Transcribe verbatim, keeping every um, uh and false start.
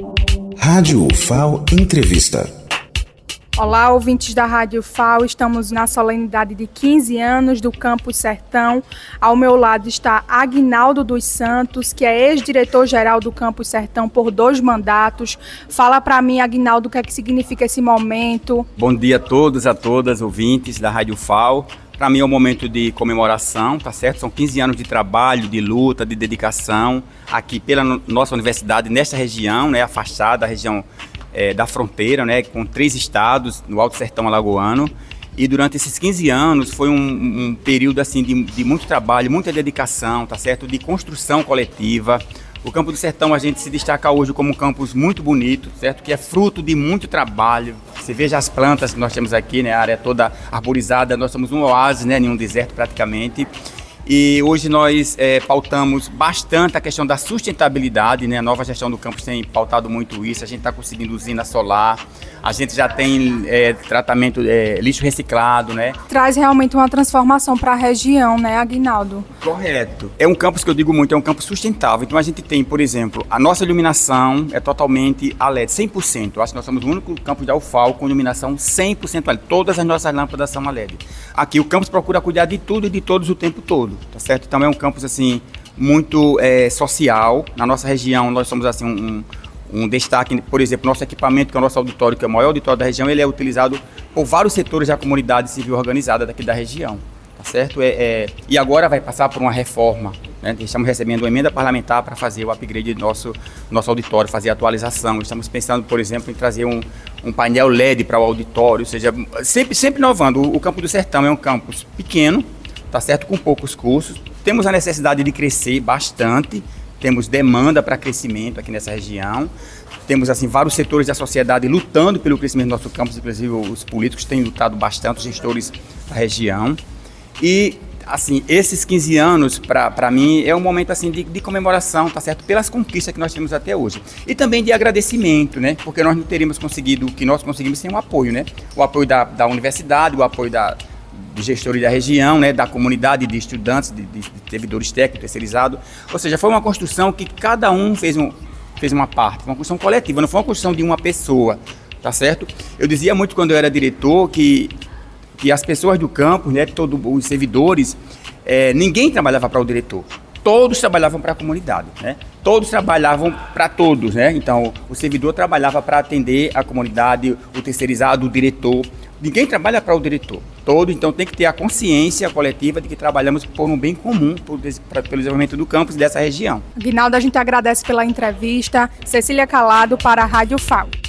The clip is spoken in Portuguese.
Rádio U F A O Entrevista. Olá, ouvintes da Rádio U F A O, estamos na solenidade de quinze anos do Campus Sertão. Ao meu lado está Aguinaldo dos Santos, que é ex-diretor-geral do Campus Sertão por dois mandatos. Fala para mim, Aguinaldo, o que é que significa esse momento. Bom dia a todos, a todas, ouvintes da Rádio U F A O. Para mim é um momento de comemoração, tá certo? São quinze anos de trabalho, de luta, de dedicação aqui pela nossa universidade, nesta região, né, afastada, a região é, da fronteira, né, com três estados, no Alto Sertão Alagoano. E durante esses quinze anos foi um, um período assim, de, de muito trabalho, muita dedicação, tá certo? De construção coletiva. O Campus do Sertão, a gente se destaca hoje como um campus muito bonito, certo? Que é fruto de muito trabalho. Você veja as plantas que nós temos aqui, né? A área toda arborizada, nós somos um oásis, né? Em um deserto praticamente. E hoje nós é, pautamos bastante a questão da sustentabilidade, né? A nova gestão do campus tem pautado muito isso. A gente está conseguindo usina solar, a gente já tem é, tratamento, é, lixo reciclado, né? Traz realmente uma transformação para a região, né, Aguinaldo? Correto. É um campus que eu digo muito, é um campus sustentável. Então a gente tem, por exemplo, a nossa iluminação é totalmente a L E D, cem por cento. Eu acho que nós somos o único campus da U F A O com iluminação cem por cento a L E D. Todas as nossas lâmpadas são a L E D. Aqui o campus procura cuidar de tudo e de todos o tempo todo, tá certo? Então é um campus assim muito é, social. Na nossa região nós somos assim um, um destaque, por exemplo, nosso equipamento, que é o nosso auditório, que é o maior auditório da região, ele é utilizado por vários setores da comunidade civil organizada daqui da região, tá certo? É, é, e agora vai passar por uma reforma, né? Estamos recebendo uma emenda parlamentar para fazer o upgrade do nosso, nosso auditório, fazer a atualização. Estamos pensando, por exemplo, em trazer um, um painel L E D para o auditório, ou seja, sempre, sempre inovando. O, o Campus do Sertão é um campus pequeno, tá certo? Com poucos cursos. Temos a necessidade de crescer bastante, temos demanda para crescimento aqui nessa região. Temos assim vários setores da sociedade lutando pelo crescimento do nosso campus, inclusive os políticos têm lutado bastante, os gestores da região. E assim, esses quinze anos, para mim, é um momento assim de, de comemoração, tá certo? Pelas conquistas que nós temos até hoje. E também de agradecimento, né? Porque nós não teríamos conseguido o que nós conseguimos sem o apoio, né? O apoio da, da universidade, o apoio da de gestores da região, né, da comunidade de estudantes, de, de, de servidores técnicos, terceirizados. Ou seja, foi uma construção que cada um fez, um, fez uma parte, uma construção coletiva, não foi uma construção de uma pessoa, tá certo? Eu dizia muito quando eu era diretor que, que as pessoas do campus, né, todos os servidores, é, ninguém trabalhava para o diretor, todos trabalhavam para a comunidade, né? Todos trabalhavam para todos, né? Então, o servidor trabalhava para atender a comunidade, o terceirizado, o diretor. Ninguém trabalha para o diretor. Todo, então tem que ter a consciência coletiva de que trabalhamos por um bem comum, por, pra, pelo desenvolvimento do campus e dessa região. Aguinaldo, a gente agradece pela entrevista. Cecília Calado para a Rádio U F A O.